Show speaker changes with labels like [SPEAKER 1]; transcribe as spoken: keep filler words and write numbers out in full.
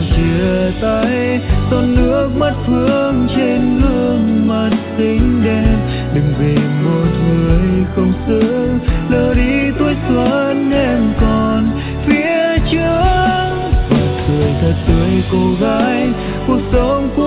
[SPEAKER 1] chia tay, giọt nước mắt vương trên gương mặt xinh đẹp. Đừng vì một người không xứng lỡ đi tuổi xuân em còn phía trước. Cười thật tươi cô gái, cuộc sống của